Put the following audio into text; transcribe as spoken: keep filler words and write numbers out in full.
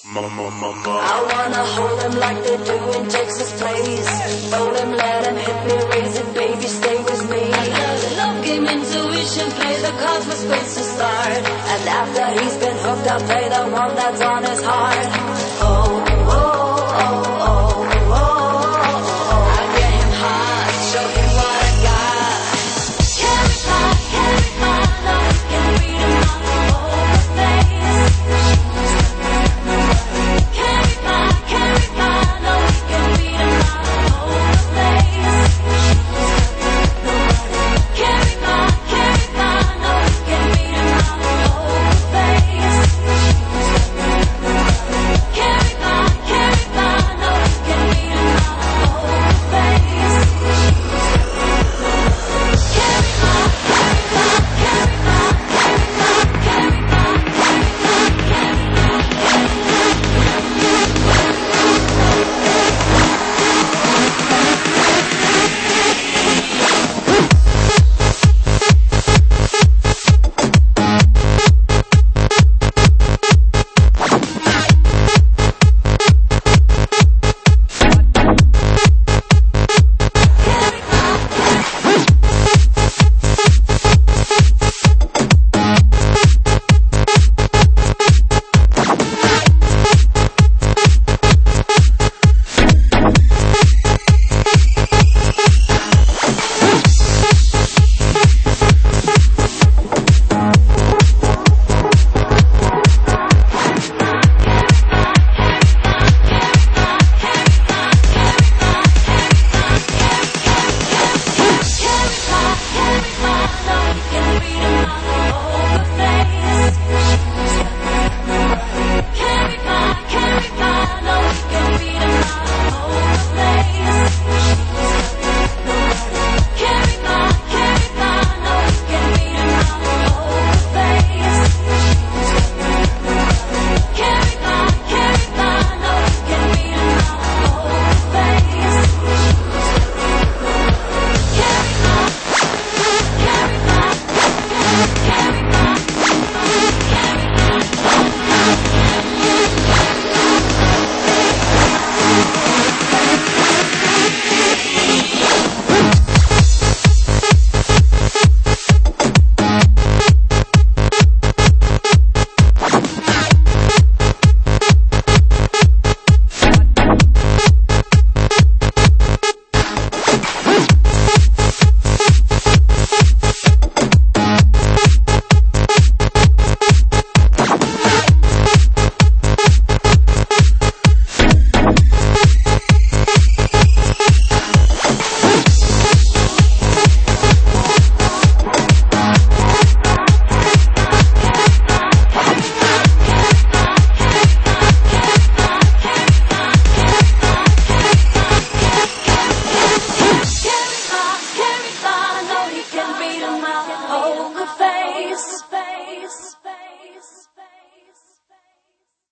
Mama, mama. I wanna hold him like they do in Texas plays. Fold him, let him hit me, raise it, baby, stay with me. Love game, intuition, play the cards for space to start. And after he's been hooked, I'll play the one that's on his heart.